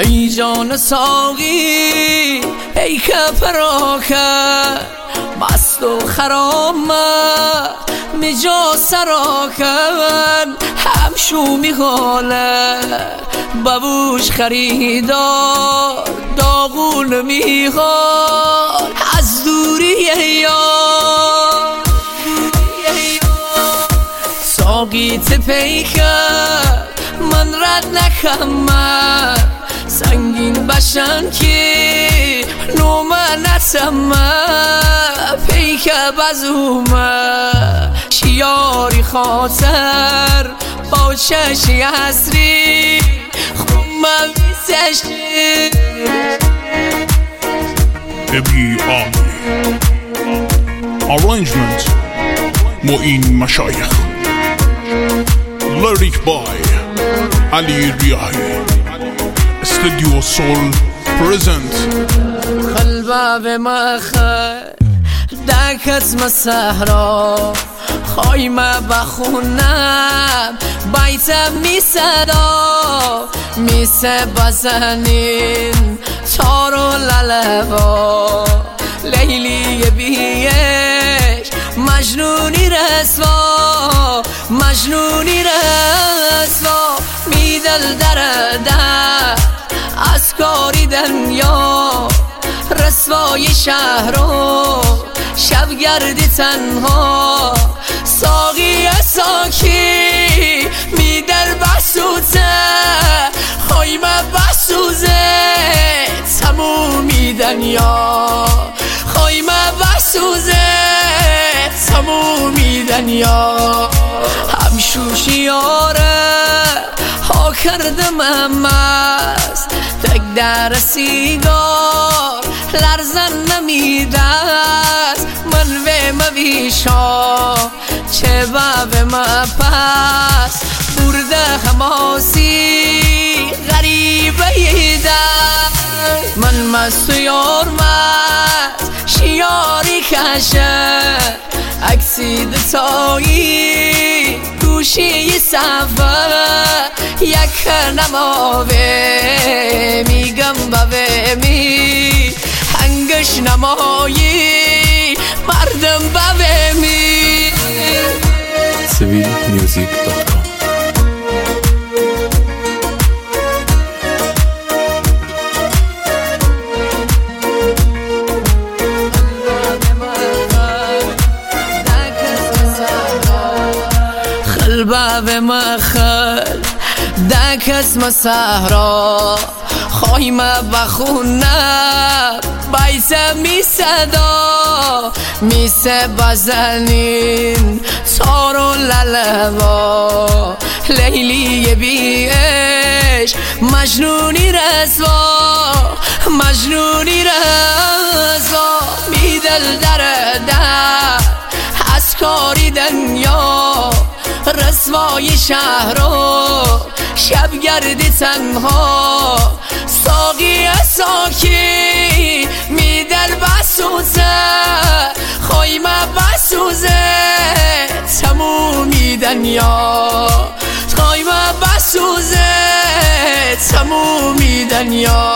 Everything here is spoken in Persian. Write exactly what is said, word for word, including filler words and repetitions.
ای جان ساقی ای که فراخت مست و خرامت مجا سراکن همشو میخاله ببوش خریدار داغون میخواد از دوری یار ساقی تپیکه من رد نکمه سنگین بشن که نومه نسمه پیک بزومه شیاری خاطر با چشی حسری خومه بیسشی ابی آقی Arrangement معین مشایخ Lyric by Ali Riahi Studio Soul present قلبه به مخه دکت مسهرا خایمه بخونم بیتم می صدا میسه بزنین تارو للوا لیلی بیش مجنونی رسوا مجنونی رسوا میدل درده از کاری دنیا رسوای شهرو شب گردی تنها ساقی ساکی میدل بسوزه خایمه بسوزه تمومی دنیا خایمه بسوزه تمومی دنیا همشوشی آره ها کردم امست تک در سیگار لرزن نمیدست من و مویشا چه و ما پس برده خماسی غریبه ایدن من مست و یار مست شیاری کشه اکسی دتایی گوشی سفر یک نماوه میگم بوه می هنگش نمایی مردم بوه می سویل میوزیک دات کام قلبه مخل دک اسم صحرا خایمه بخونه بیسه می صدا میسه بزنین تارو للوا لیلی بیش مجنونی رسوا مجنونی رسوا میدل درده از کاری دنیا رسوای شهرو شب گردی تنها ساقی ساکی میدل بسوزه خایمه بسوزه تمومی دنیا خایمه بسوزه تمومی دنیا